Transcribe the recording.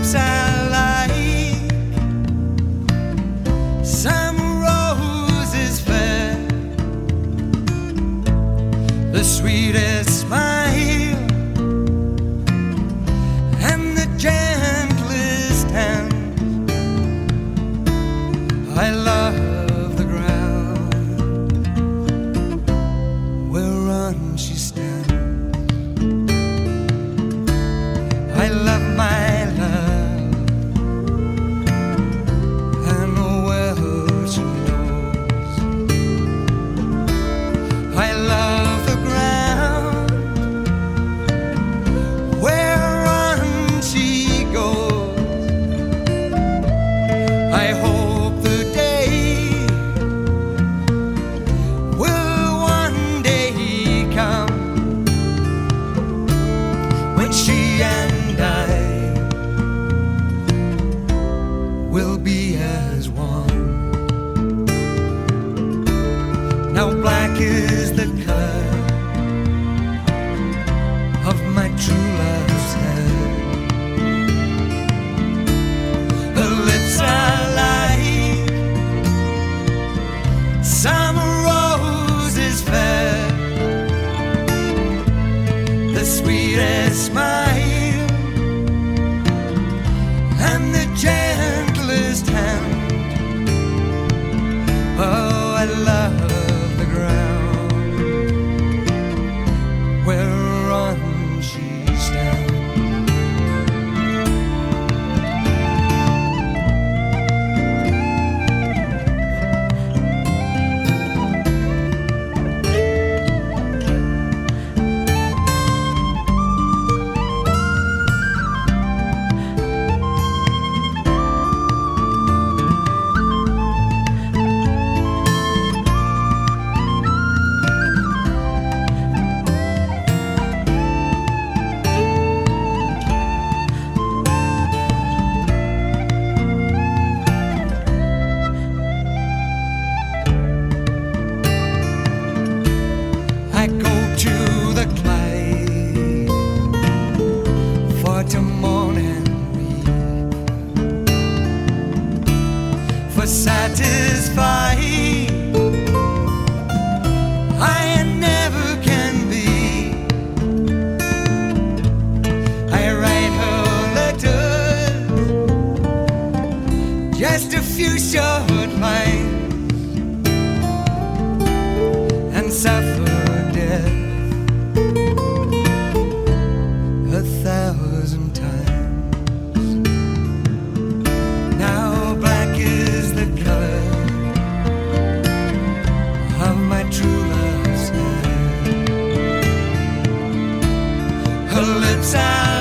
lips I like, some roses fair, the sweetest smile, and the gentlest hand. I love the ground whereon she stands. I love my love, and well she knows. I love the ground whereon she goes. I hope the day will one day come when she and I will be as one. Now black is the color of my true love's hair. Her lips are like summer roses fair, the sweetest smile and the gentlest hand. Oh, I love the ground whereon she stands. I go to the Clyde for to mourn and weep, for satisfied I never can be. I write her letters, just a few short lines, and suffer death 1,000 times. Now black is the color of my true love's hair. Her lips are